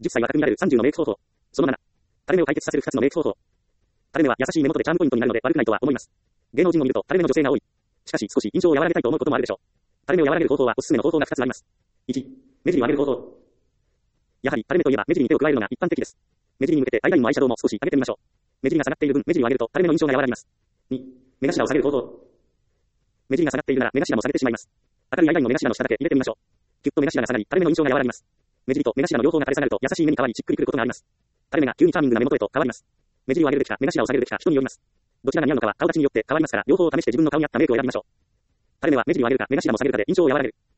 10歳は巧みられる30のメイク方法。その7。垂れ目を解決させる2つのメイク方法。垂れ目は優しい目元でチャームポイントになるので悪くないとは思います。芸能人を見ると垂れ目の女性が多い。しかし少し印象を和らげたいと思うこともあるでしょう。垂れ目を和らげる方法はおすすめの方法が2つあります。1、目尻を上げる方法。やはり垂れ目といえば目尻に手を加えるのが一般的です。目尻に向けてアイラインもアイシャドウも少し上げてみましょう。目尻が下がっている分、目尻を上げると垂れ目の印象が和らぎます。2、目頭を下げる方法。目尻が下がっているなら目頭も下げてしまいます。明るいアイラインの目頭の下だけ入れてみましょう。キュッと目頭が下がり、垂れ目の印象が和らぎます。目尻と目頭の両方が垂れ下がると優しい目に変わりしっくりくることがあります。垂れ目が急にチャーミングな目元へと変わります。目尻を上げるべきか目頭を下げるべきか人によります。どちらが似合うのかは顔立ちによって変わりますから、両方を試して自分の顔に合ったメイクを選びましょう。垂れ目は目尻を上げるか目頭も下げるかで印象を和らげる。